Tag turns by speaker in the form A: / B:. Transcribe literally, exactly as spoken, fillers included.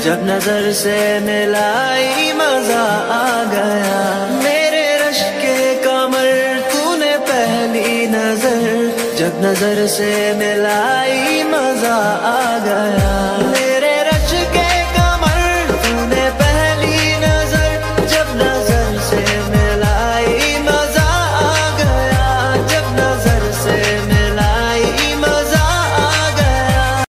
A: जब नजर से मिलाई मजा आ गया। मेरे रश के कमर तूने पहली नजर, जब नजर से मिलाई मजा आ गया।